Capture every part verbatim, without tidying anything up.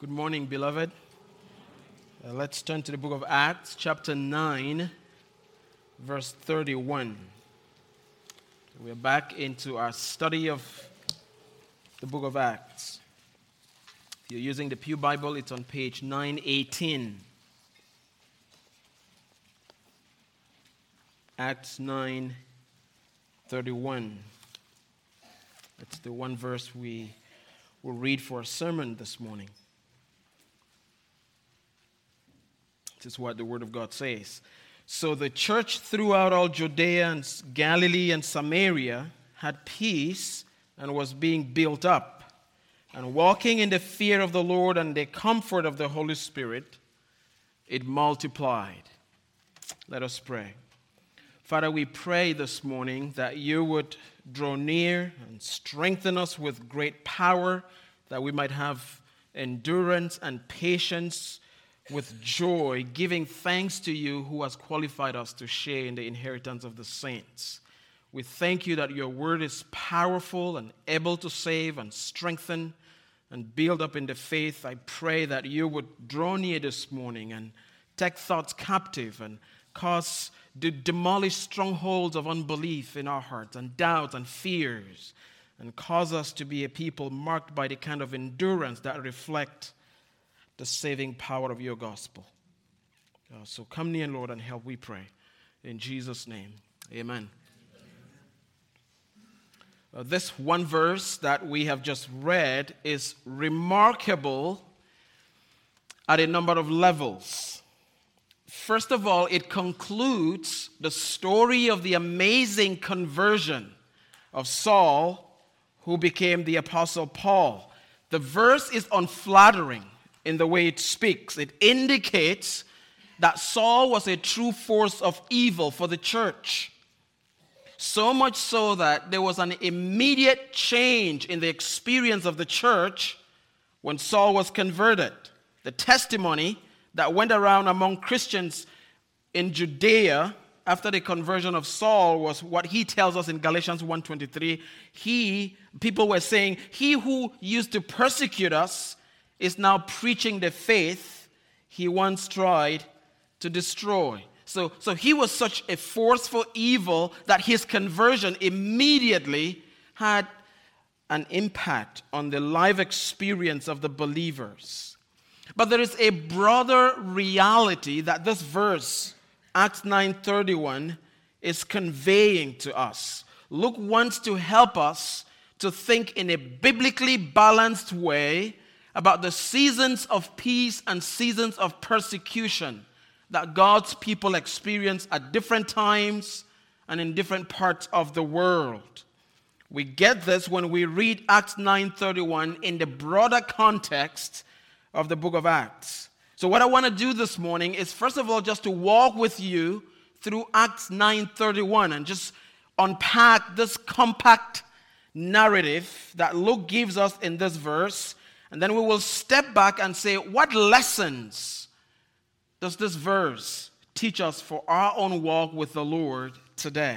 Good morning, beloved. Uh, let's turn to the book of Acts, chapter nine, verse thirty-one. We're back into our study of the book of Acts. If you're using the Pew Bible, it's on page nine eighteen. Acts nine thirty-one. That's the one verse we will read for a sermon this morning. This is what the Word of God says. So the church throughout all Judea and Galilee and Samaria had peace and was being built up, and walking in the fear of the Lord and the comfort of the Holy Spirit, it multiplied. Let us pray. Father, we pray this morning that you would draw near and strengthen us with great power, that we might have endurance and patience with joy, giving thanks to you who has qualified us to share in the inheritance of the saints. We thank you that your word is powerful and able to save and strengthen and build up in the faith. I pray that you would draw near this morning and take thoughts captive and cause to demolish strongholds of unbelief in our hearts and doubts and fears, and cause us to be a people marked by the kind of endurance that reflect the saving power of your gospel. Uh, so come near, Lord, and help, we pray. In Jesus' name, amen. Uh, this one verse that we have just read is remarkable at a number of levels. First of all, it concludes the story of the amazing conversion of Saul, who became the Apostle Paul. The verse is unflattering in the way it speaks. It indicates that Saul was a true force of evil for the church. So much so that there was an immediate change in the experience of the church when Saul was converted. The testimony that went around among Christians in Judea after the conversion of Saul was what he tells us in Galatians one twenty-three. He, people were saying, he who used to persecute us is now preaching the faith he once tried to destroy. So, so he was such a forceful evil that his conversion immediately had an impact on the life experience of the believers. But there is a broader reality that this verse, Acts nine thirty-one, is conveying to us. Luke wants to help us to think in a biblically balanced way about the seasons of peace and seasons of persecution that God's people experience at different times and in different parts of the world. We get this when we read Acts nine thirty-one in the broader context of the book of Acts. So what I want to do this morning is, first of all, just to walk with you through Acts nine thirty-one and just unpack this compact narrative that Luke gives us in this verse. And then we will step back and say, what lessons does this verse teach us for our own walk with the Lord today?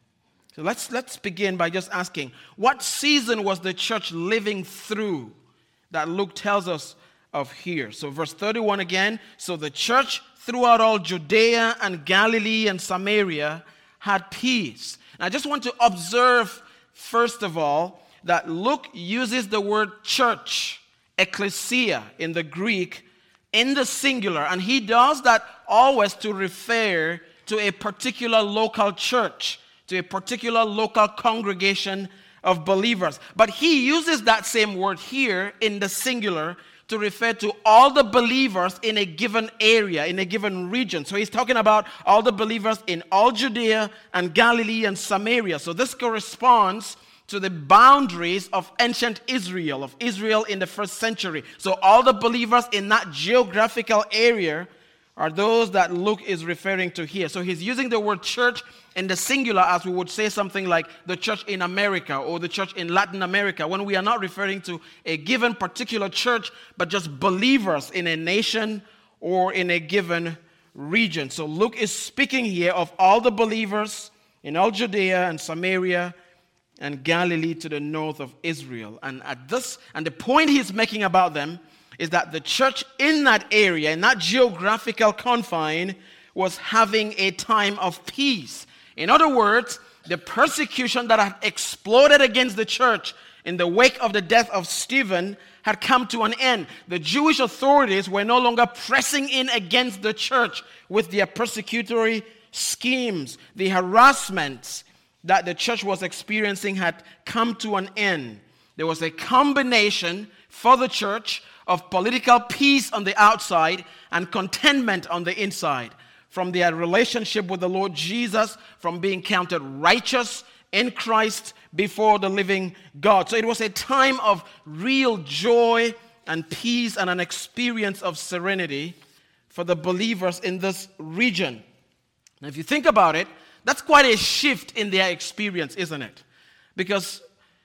So let's, let's begin by just asking, what season was the church living through that Luke tells us of here? So verse thirty-one again. So the church throughout all Judea and Galilee and Samaria had peace. And I just want to observe, first of all, that Luke uses the word church, ecclesia in the Greek, in the singular, and he does that always to refer to a particular local church, to a particular local congregation of believers. But he uses that same word here in the singular to refer to all the believers in a given area, in a given region. So he's talking about all the believers in all Judea and Galilee and Samaria. So this corresponds to the boundaries of ancient Israel, of Israel in the first century. So all the believers in that geographical area are those that Luke is referring to here. So he's using the word church in the singular as we would say something like the church in America or the church in Latin America, when we are not referring to a given particular church, but just believers in a nation or in a given region. So Luke is speaking here of all the believers in all Judea and Samaria and Galilee to the north of Israel. And at this, and the point he's making about them is that the church in that area, in that geographical confine, was having a time of peace. In other words, the persecution that had exploded against the church in the wake of the death of Stephen had come to an end. The Jewish authorities were no longer pressing in against the church with their persecutory schemes. The harassments that the church was experiencing had come to an end. There was a combination for the church of political peace on the outside and contentment on the inside. From their relationship with the Lord Jesus, from being counted righteous in Christ before the living God. So it was a time of real joy and peace and an experience of serenity for the believers in this region. Now, if you think about it, that's quite a shift in their experience, isn't it? Because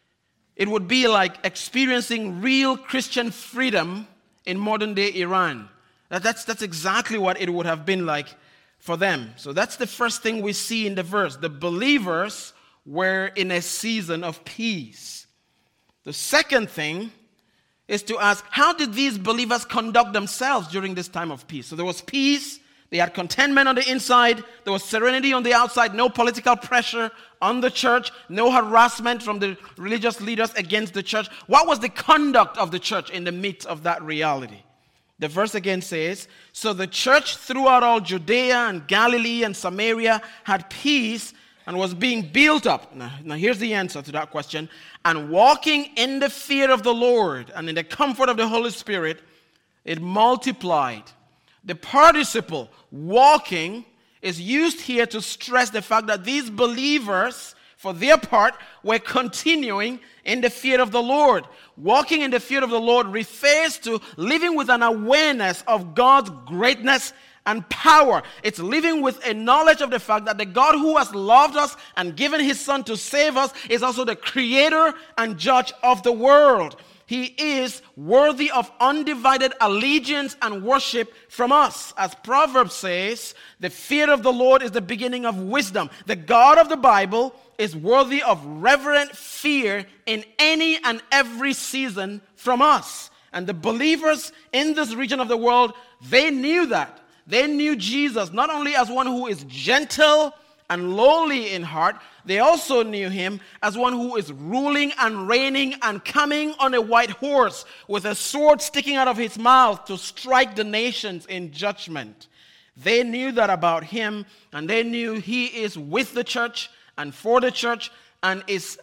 it would be like experiencing real Christian freedom in modern-day Iran. That's, that's exactly what it would have been like for them. So that's the first thing we see in the verse. The believers were in a season of peace. The second thing is to ask, how did these believers conduct themselves during this time of peace? So there was peace, they had contentment on the inside, there was serenity on the outside, no political pressure on the church, no harassment from the religious leaders against the church. What was the conduct of the church in the midst of that reality? The verse again says, so the church throughout all Judea and Galilee and Samaria had peace and was being built up. Now, now here's the answer to that question. And walking in the fear of the Lord and in the comfort of the Holy Spirit, it multiplied. The participle walking is used here to stress the fact that these believers, for their part, were continuing in the fear of the Lord. Walking in the fear of the Lord refers to living with an awareness of God's greatness and power. It's living with a knowledge of the fact that the God who has loved us and given his Son to save us is also the creator and judge of the world. He is worthy of undivided allegiance and worship from us. As Proverbs says, the fear of the Lord is the beginning of wisdom. The God of the Bible is worthy of reverent fear in any and every season from us. And the believers in this region of the world, they knew that. They knew Jesus not only as one who is gentle and lowly in heart, they also knew him as one who is ruling and reigning and coming on a white horse with a sword sticking out of his mouth to strike the nations in judgment. They knew that about him, and they knew he is with the church and for the church and is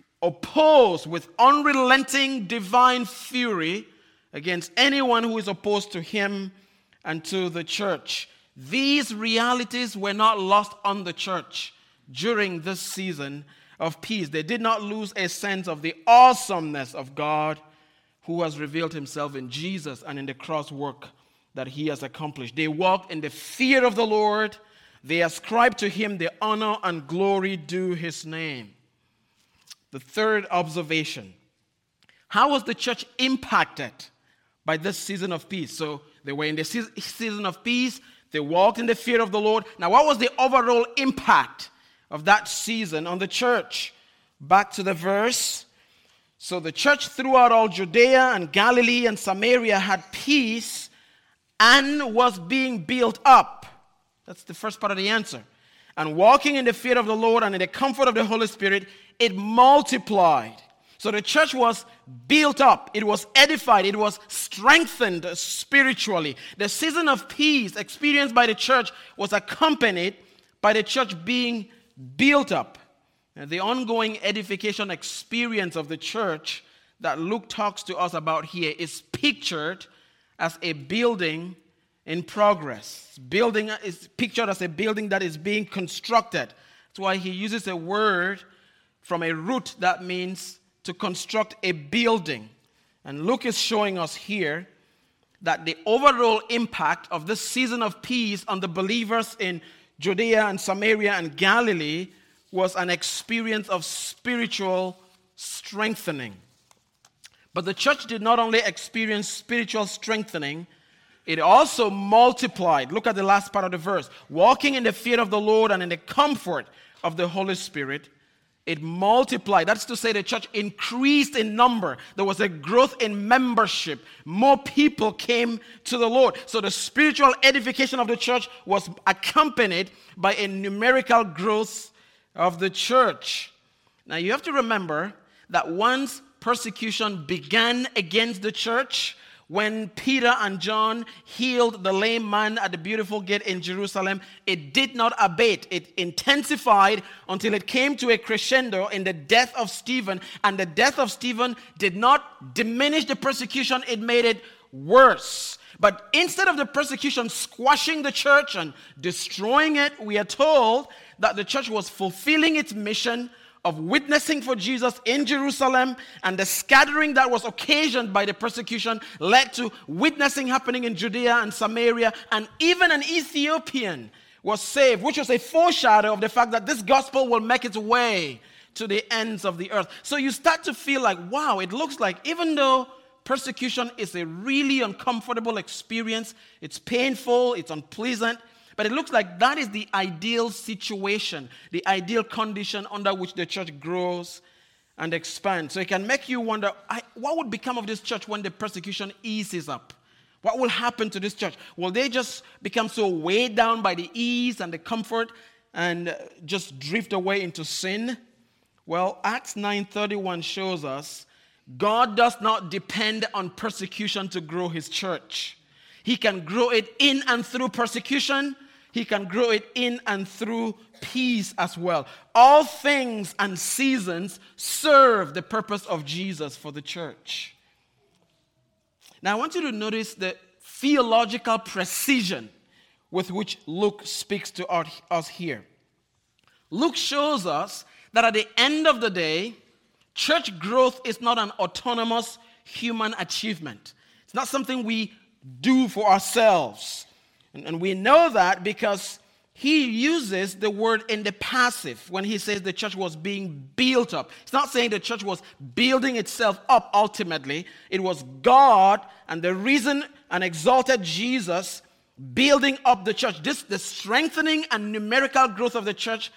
opposed with unrelenting divine fury against anyone who is opposed to him and to the church. These realities were not lost on the church during this season of peace. They did not lose a sense of the awesomeness of God who has revealed himself in Jesus and in the cross work that he has accomplished. They walked in the fear of the Lord. They ascribed to him the honor and glory due his name. The third observation. How was the church impacted by this season of peace? So they were in the season of peace. They walked in the fear of the Lord. Now, what was the overall impact of that season on the church? Back to the verse. So the church throughout all Judea and Galilee and Samaria had peace and was being built up. That's the first part of the answer. And walking in the fear of the Lord and in the comfort of the Holy Spirit, it multiplied. So the church was built up, it was edified, it was strengthened spiritually. The season of peace experienced by the church was accompanied by the church being built up. And the ongoing edification experience of the church that Luke talks to us about here is pictured as a building in progress. Building is pictured as a building that is being constructed. That's why he uses a word from a root that means to construct a building. And Luke is showing us here that the overall impact of this season of peace on the believers in Judea and Samaria and Galilee was an experience of spiritual strengthening. But the church did not only experience spiritual strengthening, it also multiplied. Look at the last part of the verse. Walking in the fear of the Lord and in the comfort of the Holy Spirit, It multiplied. That's to say the church increased in number. There was a growth in membership. More people came to the Lord. So the spiritual edification of the church was accompanied by a numerical growth of the church. Now you have to remember that once persecution began against the church, when Peter and John healed the lame man at the beautiful gate in Jerusalem, it did not abate. It intensified until it came to a crescendo in the death of Stephen. And the death of Stephen did not diminish the persecution, it made it worse. But instead of the persecution squashing the church and destroying it, we are told that the church was fulfilling its mission of witnessing for Jesus in Jerusalem, and the scattering that was occasioned by the persecution led to witnessing happening in Judea and Samaria, and even an Ethiopian was saved, which was a foreshadow of the fact that this gospel will make its way to the ends of the earth. So you start to feel like, wow, it looks like even though persecution is a really uncomfortable experience, it's painful, it's unpleasant, but it looks like that is the ideal situation, the ideal condition under which the church grows and expands. So it can make you wonder, I, what would become of this church when the persecution eases up? What will happen to this church? Will they just become so weighed down by the ease and the comfort and just drift away into sin? Well, Acts nine thirty-one shows us God does not depend on persecution to grow his church. He can grow it in and through persecution. He can grow it in and through peace as well. All things and seasons serve the purpose of Jesus for the church. Now I want you to notice the theological precision with which Luke speaks to us here. Luke shows us that at the end of the day, church growth is not an autonomous human achievement. It's not something we do for ourselves. And, and we know that because he uses the word in the passive when he says the church was being built up. It's not saying the church was building itself up ultimately. It was God and the risen and exalted Jesus building up the church. This, the strengthening and numerical growth of the church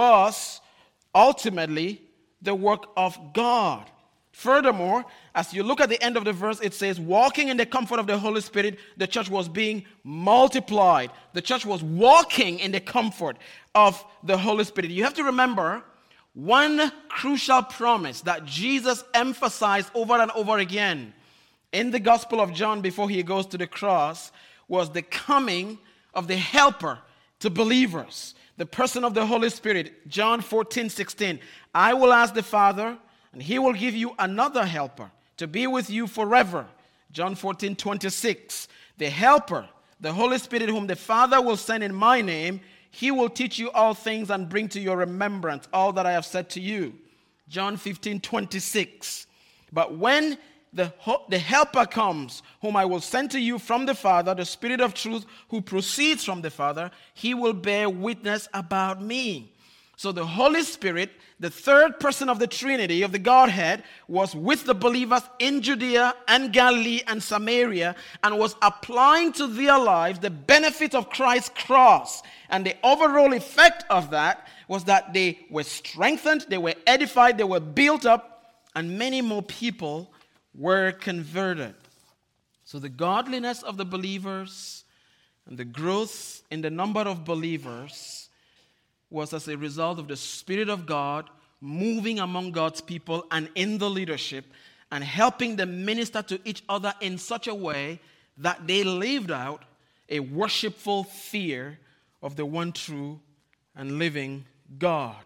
was ultimately the work of God. Furthermore, as you look at the end of the verse, it says, walking in the comfort of the Holy Spirit, the church was being multiplied. The church was walking in the comfort of the Holy Spirit. You have to remember one crucial promise that Jesus emphasized over and over again in the Gospel of John before he goes to the cross was the coming of the helper to believers, the person of the Holy Spirit. John fourteen sixteen, I will ask the Father, and he will give you another helper to be with you forever. John fourteen twenty-six, the helper, the Holy Spirit whom the Father will send in my name, he will teach you all things and bring to your remembrance all that I have said to you. John fifteen twenty-six, but when the, the helper comes, whom I will send to you from the Father, the Spirit of truth who proceeds from the Father, he will bear witness about me. So the Holy Spirit, the third person of the Trinity, of the Godhead, was with the believers in Judea and Galilee and Samaria and was applying to their lives the benefit of Christ's cross. And the overall effect of that was that they were strengthened, they were edified, they were built up, and many more people were converted. So the godliness of the believers and the growth in the number of believers was as a result of the Spirit of God moving among God's people and in the leadership and helping them minister to each other in such a way that they lived out a worshipful fear of the one true and living God.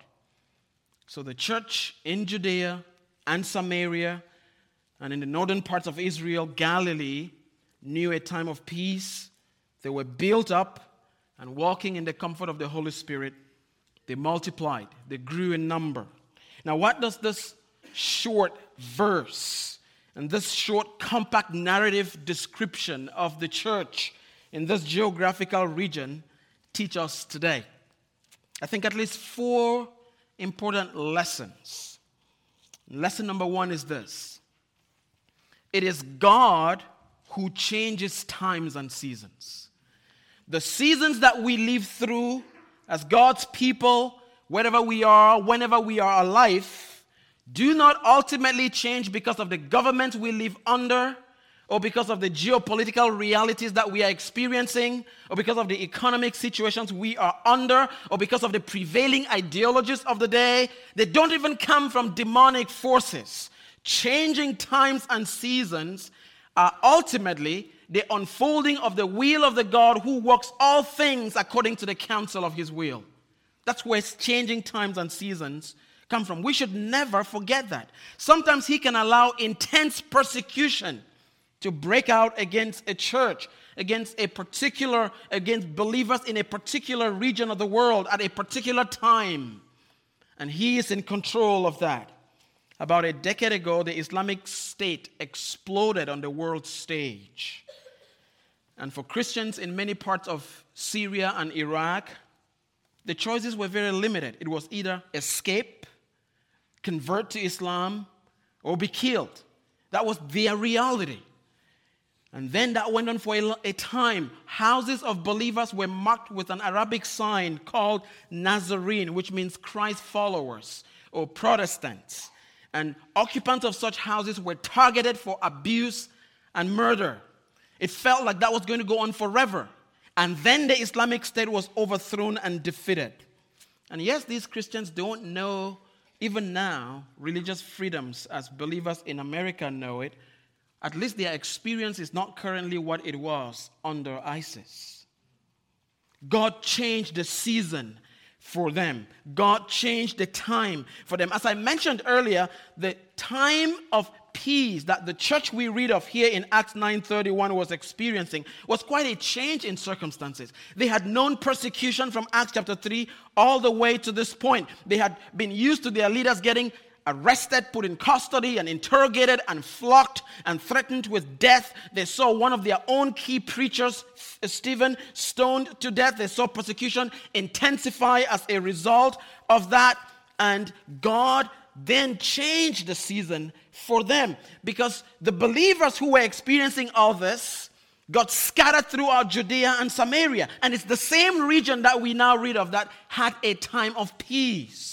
So the church in Judea and Samaria and in the northern parts of Israel, Galilee, knew a time of peace. They were built up and walking in the comfort of the Holy Spirit. They multiplied. They grew in number. Now, what does this short verse and this short, compact narrative description of the church in this geographical region teach us today? I think at least four important lessons. Lesson number one is this. It is God who changes times and seasons. The seasons that we live through as God's people wherever we are, whenever we are alive, do not ultimately change because of the government we live under, or because of the geopolitical realities that we are experiencing, or because of the economic situations we are under, or because of the prevailing ideologies of the day. They don't even come from demonic forces. Changing times and seasons are ultimately the unfolding of the will of the God who works all things according to the counsel of his will. That's where changing times and seasons come from. We should never forget that. Sometimes he can allow intense persecution to break out against a church, against a particular, against believers in a particular region of the world at a particular time. And he is in control of that. About a decade ago, the Islamic State exploded on the world stage. And for Christians in many parts of Syria and Iraq, the choices were very limited. It was either escape, convert to Islam, or be killed. That was their reality. And then that went on for a, a time. Houses of believers were marked with an Arabic sign called Nazarene, which means Christ followers or Protestants. And occupants of such houses were targeted for abuse and murder. It felt like that was going to go on forever. And then the Islamic State was overthrown and defeated. And yes, these Christians don't know, even now, religious freedoms as believers in America know it. At least their experience is not currently what it was under ISIS. God changed the season for them. God changed the time for them. As I mentioned earlier, the time of peace that the church we read of here in Acts nine thirty-one was experiencing was quite a change in circumstances. They had known persecution from Acts chapter three all the way to this point. They had been used to their leaders getting arrested, put in custody, and interrogated, and flogged, and threatened with death. They saw one of their own key preachers, Stephen, stoned to death. They saw persecution intensify as a result of that. And God then changed the season for them, because the believers who were experiencing all this got scattered throughout Judea and Samaria. And it's the same region that we now read of that had a time of peace.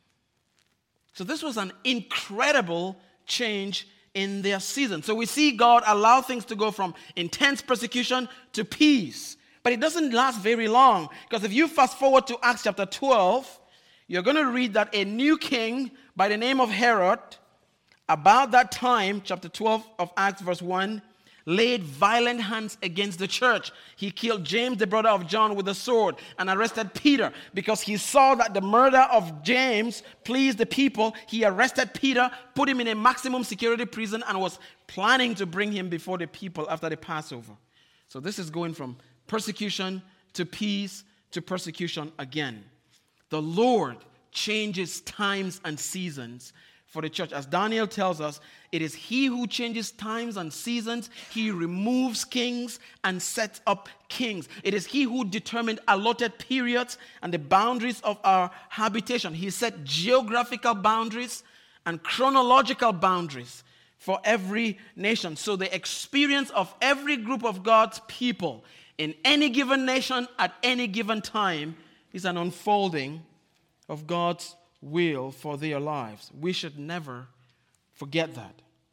So this was an incredible change in their season. So we see God allow things to go from intense persecution to peace. But it doesn't last very long, because if you fast forward to Acts chapter twelve, you're going to read that a new king by the name of Herod, about that time, chapter twelve of Acts verse one, laid violent hands against the church. He killed James, the brother of John, with a sword, and arrested Peter because he saw that the murder of James pleased the people. He arrested Peter, put him in a maximum security prison, and was planning to bring him before the people after the Passover. So this is going from persecution to peace to persecution again. The Lord changes times and seasons for the church. As Daniel tells us, it is he who changes times and seasons. He removes kings and sets up kings. It is he who determined allotted periods and the boundaries of our habitation. He set geographical boundaries and chronological boundaries for every nation. So the experience of every group of God's people in any given nation at any given time is an unfolding of God's will for their lives. We should never forget that.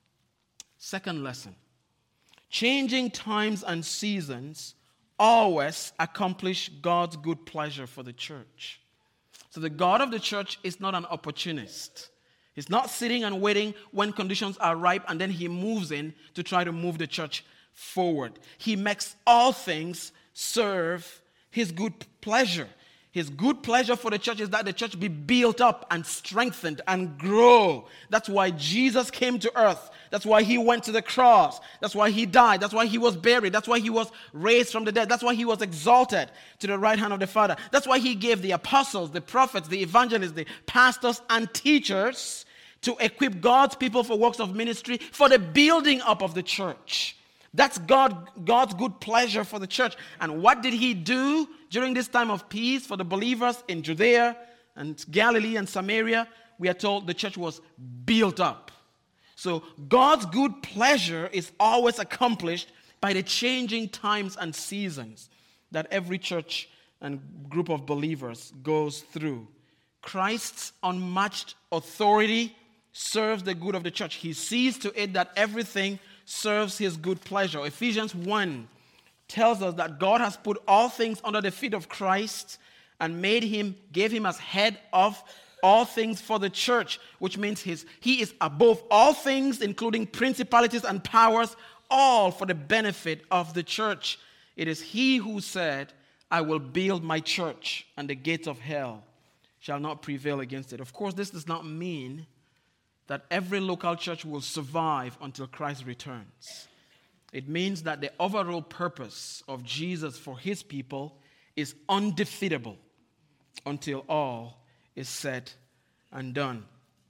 Second lesson. Changing times and seasons always accomplish God's good pleasure for the church. So the God of the church is not an opportunist. He's not sitting and waiting when conditions are ripe and then he moves in to try to move the church forward. He makes all things serve his good pleasure. His good pleasure for the church is that the church be built up and strengthened and grow. That's why Jesus came to earth. That's why he went to the cross. That's why he died. That's why he was buried. That's why he was raised from the dead. That's why he was exalted to the right hand of the Father. That's why he gave the apostles, the prophets, the evangelists, the pastors, and teachers to equip God's people for works of ministry, for the building up of the church. That's God, God's good pleasure for the church. And what did he do during this time of peace for the believers in Judea and Galilee and Samaria? We are told the church was built up. So God's good pleasure is always accomplished by the changing times and seasons that every church and group of believers goes through Christ's unmatched authority serves the good of the church. He sees to it that everything serves his good pleasure. Ephesians one tells us that God has put all things under the feet of Christ and made him, gave him as head of all things for the church, which means his, he is above all things, including principalities and powers, all for the benefit of the church. It is he who said, I will build my church, and the gates of hell shall not prevail against it. Of course, this does not mean that every local church will survive until Christ returns. It means that the overall purpose of Jesus for his people is undefeatable until all is said and done.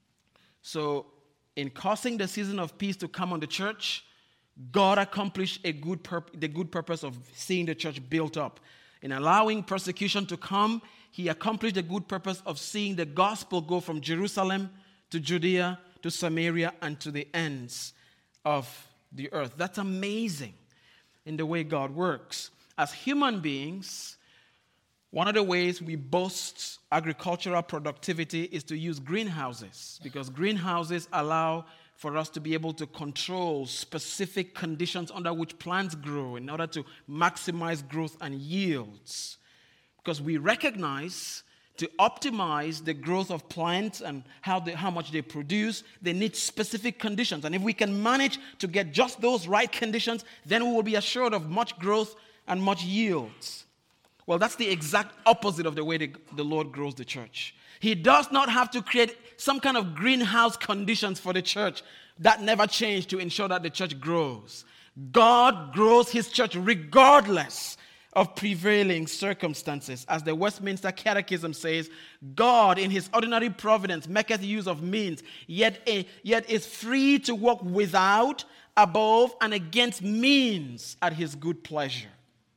So, in causing the season of peace to come on the church, God accomplished a good purp- the good purpose of seeing the church built up. In allowing persecution to come, he accomplished the good purpose of seeing the gospel go from Jerusalem to Judea to Samaria and to the ends of the earth. That's amazing in the way God works. As human beings, one of the ways we boast agricultural productivity is to use greenhouses, because greenhouses allow for us to be able to control specific conditions under which plants grow in order to maximize growth and yields. Because we recognize to optimize the growth of plants and how, they, how much they produce, they need specific conditions. And if we can manage to get just those right conditions, then we will be assured of much growth and much yields. Well, that's the exact opposite of the way the, the Lord grows the church. He does not have to create some kind of greenhouse conditions for the church that never change to ensure that the church grows. God grows his church regardless of prevailing circumstances. As the Westminster Catechism says, God in his ordinary providence maketh use of means, yet, a, yet is free to work without, above, and against means at his good pleasure.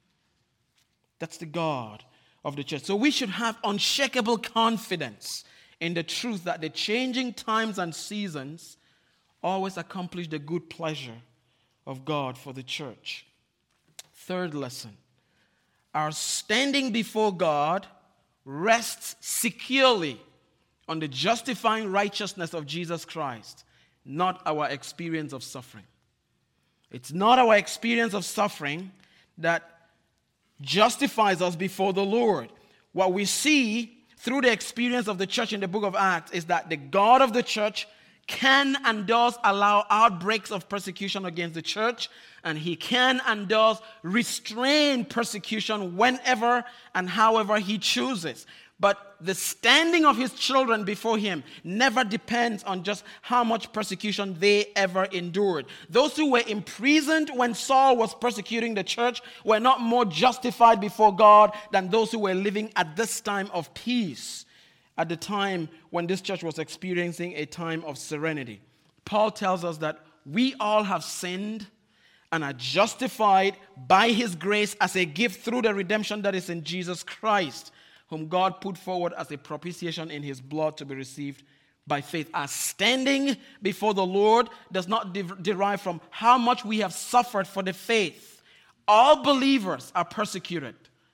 That's the God of the church. So we should have unshakable confidence in the truth that the changing times and seasons always accomplish the good pleasure of God for the church. Third lesson. Our standing before God rests securely on the justifying righteousness of Jesus Christ, not our experience of suffering. It's not our experience of suffering that justifies us before the Lord. What we see through the experience of the church in the book of Acts is that the God of the church can and does allow outbreaks of persecution against the church, and he can and does restrain persecution whenever and however he chooses. But the standing of his children before him never depends on just how much persecution they ever endured. Those who were imprisoned when Saul was persecuting the church were not more justified before God than those who were living at this time of peace, at the time when this church was experiencing a time of serenity. Paul tells us that we all have sinned and are justified by his grace as a gift through the redemption that is in Jesus Christ, whom God put forward as a propitiation in his blood to be received by faith. Our standing before the Lord does not de- derive from how much we have suffered for the faith. All believers are persecuted.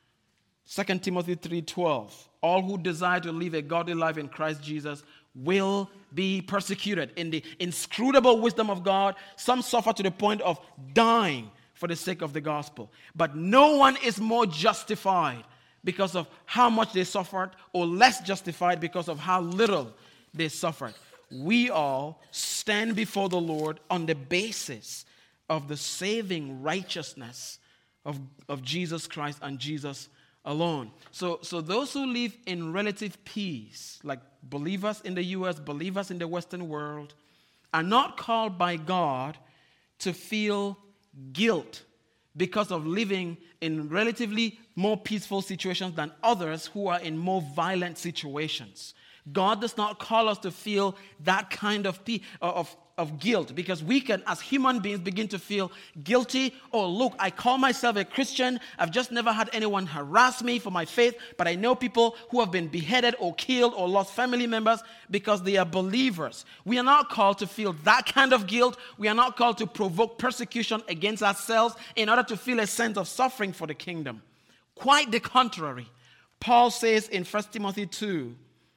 Second Timothy three twelve. All who desire to live a godly life in Christ Jesus will be persecuted. In the inscrutable wisdom of God, some suffer to the point of dying for the sake of the gospel. But no one is more justified because of how much they suffered, or less justified because of how little they suffered. We all stand before the Lord on the basis of the saving righteousness of, of Jesus Christ and Jesus alone. So, so those who live in relative peace, like believers in the U S, believers in the Western world, are not called by God to feel guilt because of living in relatively more peaceful situations than others who are in more violent situations. God does not call us to feel that kind of pe- of, of guilt, because we can, as human beings, begin to feel guilty. Oh, look, I call myself a Christian. I've just never had anyone harass me for my faith, but I know people who have been beheaded or killed or lost family members because they are believers. We are not called to feel that kind of guilt. We are not called to provoke persecution against ourselves in order to feel a sense of suffering for the kingdom. Quite the contrary. Paul says in First Timothy two,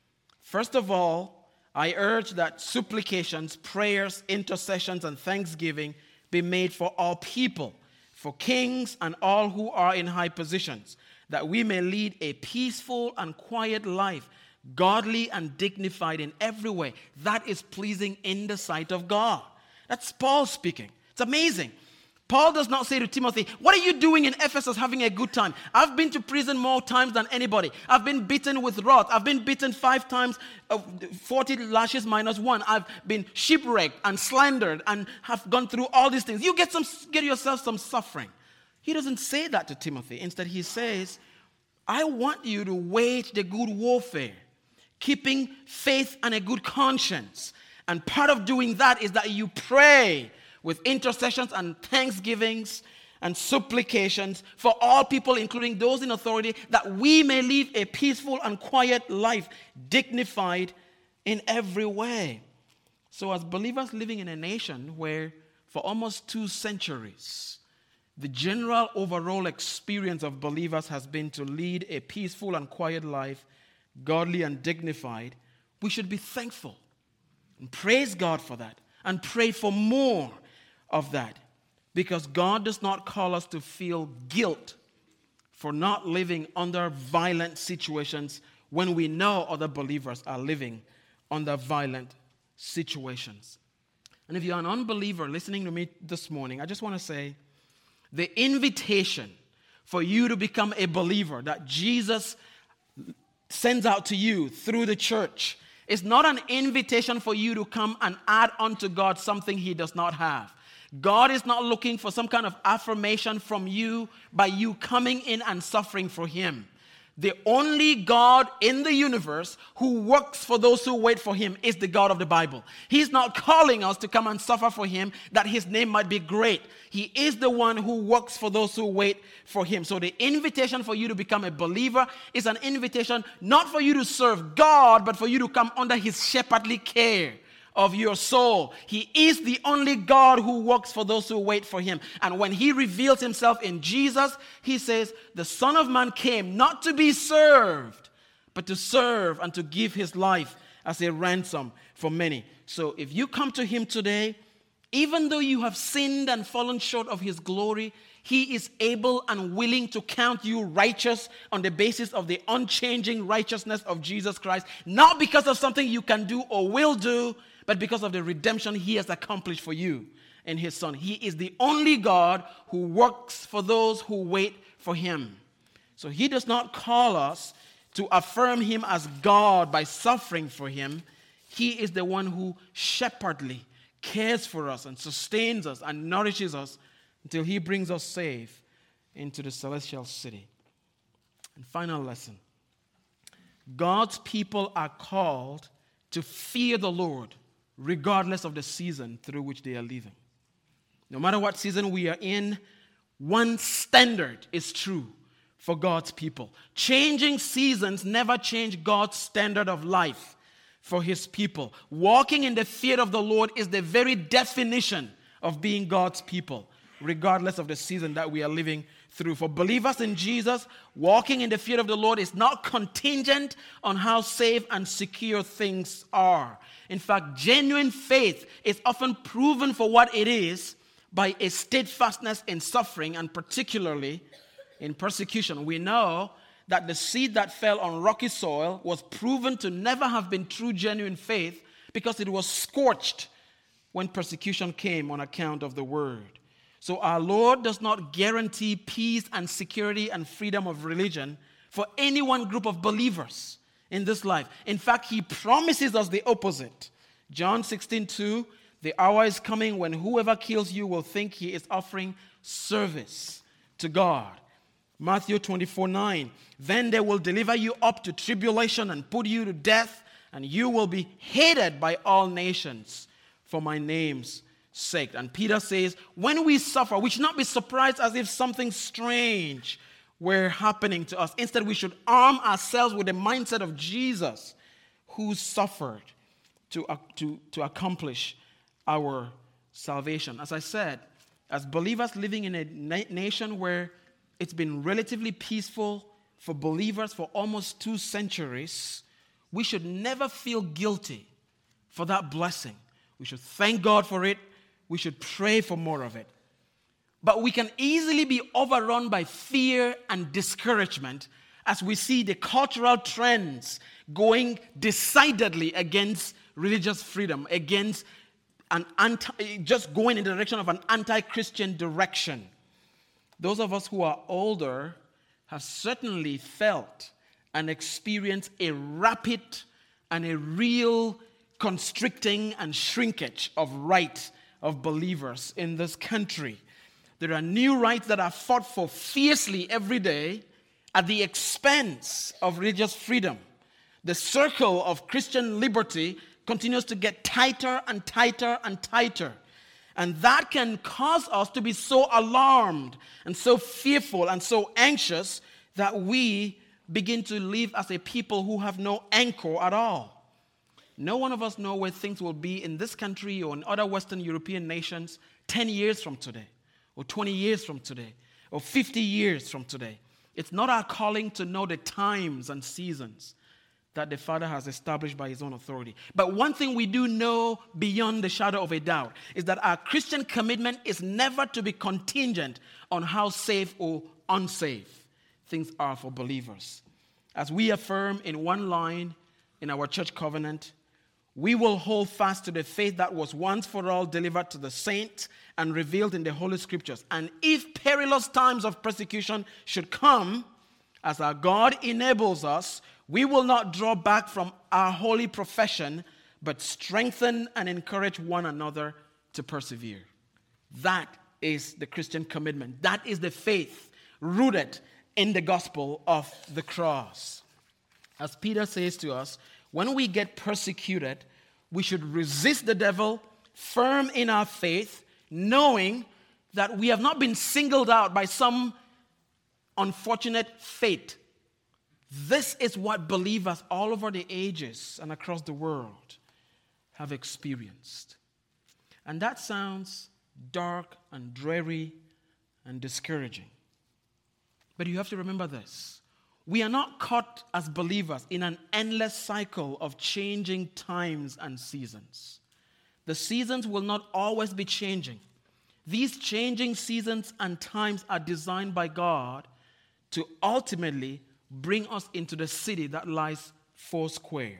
First of all, I urge that supplications, prayers, intercessions, and thanksgiving be made for all people, for kings and all who are in high positions, that we may lead a peaceful and quiet life, godly and dignified in every way. That is pleasing in the sight of God. That's Paul speaking. It's amazing. Paul does not say to Timothy, what are you doing in Ephesus having a good time? I've been to prison more times than anybody. I've been beaten with rods. I've been beaten five times, uh, forty lashes minus one. I've been shipwrecked and slandered and have gone through all these things. You get some, get yourself some suffering. He doesn't say that to Timothy. Instead, he says, I want you to wage the good warfare, keeping faith and a good conscience. And part of doing that is that you pray with intercessions and thanksgivings and supplications for all people, including those in authority, that we may live a peaceful and quiet life, dignified in every way. So as believers living in a nation where for almost two centuries, the general overall experience of believers has been to lead a peaceful and quiet life, godly and dignified, we should be thankful and praise God for that and pray for more of that, because God does not call us to feel guilt for not living under violent situations when we know other believers are living under violent situations. And if you're an unbeliever listening to me this morning, I just want to say the invitation for you to become a believer that Jesus sends out to you through the church is not an invitation for you to come and add unto God something he does not have. God is not looking for some kind of affirmation from you by you coming in and suffering for him. The only God in the universe who works for those who wait for him is the God of the Bible. He's not calling us to come and suffer for him that his name might be great. He is the one who works for those who wait for him. So the invitation for you to become a believer is an invitation not for you to serve God, but for you to come under his shepherdly care of your soul. He is the only God who works for those who wait for him. And when he reveals himself in Jesus, he says, the Son of Man came not to be served, but to serve and to give his life as a ransom for many. So if you come to him today, even though you have sinned and fallen short of his glory, he is able and willing to count you righteous on the basis of the unchanging righteousness of Jesus Christ, not because of something you can do or will do, but because of the redemption he has accomplished for you in his Son. He is the only God who works for those who wait for him. So he does not call us to affirm him as God by suffering for him. He is the one who shepherdly cares for us and sustains us and nourishes us until he brings us safe into the celestial city. And final lesson. God's people are called to fear the Lord regardless of the season through which they are living. No matter what season we are in, one standard is true for God's people. Changing seasons never change God's standard of life for his people. Walking in the fear of the Lord is the very definition of being God's people, regardless of the season that we are living through. For believers in Jesus, walking in the fear of the Lord is not contingent on how safe and secure things are. In fact, genuine faith is often proven for what it is by a steadfastness in suffering, and particularly in persecution. We know that the seed that fell on rocky soil was proven to never have been true, genuine faith because it was scorched when persecution came on account of the word. So our Lord does not guarantee peace and security and freedom of religion for any one group of believers in this life. In fact, he promises us the opposite. John sixteen two, the hour is coming when whoever kills you will think he is offering service to God. Matthew twenty-four nine, then they will deliver you up to tribulation and put you to death, and you will be hated by all nations for my name's sake. And Peter says, when we suffer, we should not be surprised as if something strange were happening to us. Instead, we should arm ourselves with the mindset of Jesus, who suffered to, uh, to, to accomplish our salvation. As I said, as believers living in a na- nation where it's been relatively peaceful for believers for almost two centuries, we should never feel guilty for that blessing. We should thank God for it. We should pray for more of it. But we can easily be overrun by fear and discouragement as we see the cultural trends going decidedly against religious freedom, against an anti, just going in the direction of an anti-Christian direction. Those of us who are older have certainly felt and experienced a rapid and a real constricting and shrinkage of rights of believers in this country. There are new rights that are fought for fiercely every day at the expense of religious freedom. The circle of Christian liberty continues to get tighter and tighter and tighter. And that can cause us to be so alarmed and so fearful and so anxious that we begin to live as a people who have no anchor at all. No one of us know where things will be in this country or in other Western European nations ten years from today, or twenty years from today, or fifty years from today. It's not our calling to know the times and seasons that the Father has established by his own authority. But one thing we do know beyond the shadow of a doubt is that our Christian commitment is never to be contingent on how safe or unsafe things are for believers. As we affirm in one line in our church covenant, we will hold fast to the faith that was once for all delivered to the saints and revealed in the Holy Scriptures. And if perilous times of persecution should come, as our God enables us, we will not draw back from our holy profession, but strengthen and encourage one another to persevere. That is the Christian commitment. That is the faith rooted in the gospel of the cross. As Peter says to us, when we get persecuted, we should resist the devil, firm in our faith, knowing that we have not been singled out by some unfortunate fate. This is what believers all over the ages and across the world have experienced. And that sounds dark and dreary and discouraging. But you have to remember this. We are not caught as believers in an endless cycle of changing times and seasons. The seasons will not always be changing. These changing seasons and times are designed by God to ultimately bring us into the city that lies four square.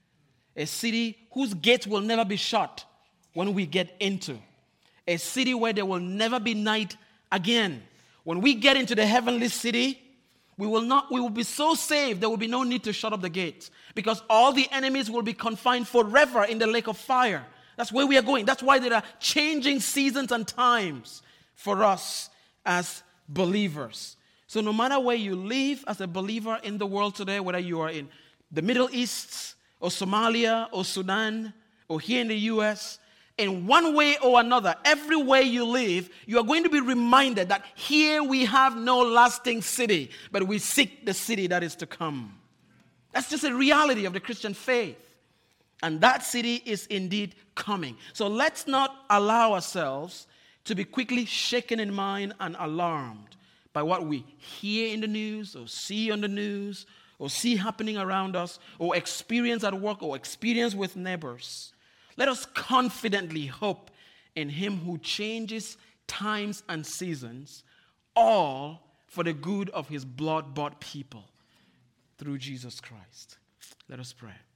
A city whose gates will never be shut when we get into. A city where there will never be night again. When we get into the heavenly city, we will not, we will be so saved, there will be no need to shut up the gates, because all the enemies will be confined forever in the lake of fire. That's where we are going. That's why there are changing seasons and times for us as believers. So no matter where you live as a believer in the world today, whether you are in the Middle East or Somalia or Sudan or here in the U S, in one way or another, everywhere you live, you are going to be reminded that here we have no lasting city, but we seek the city that is to come. That's just a reality of the Christian faith. And that city is indeed coming. So let's not allow ourselves to be quickly shaken in mind and alarmed by what we hear in the news or see on the news or see happening around us or experience at work or experience with neighbors. Let us confidently hope in him who changes times and seasons, all for the good of his blood-bought people through Jesus Christ. Let us pray.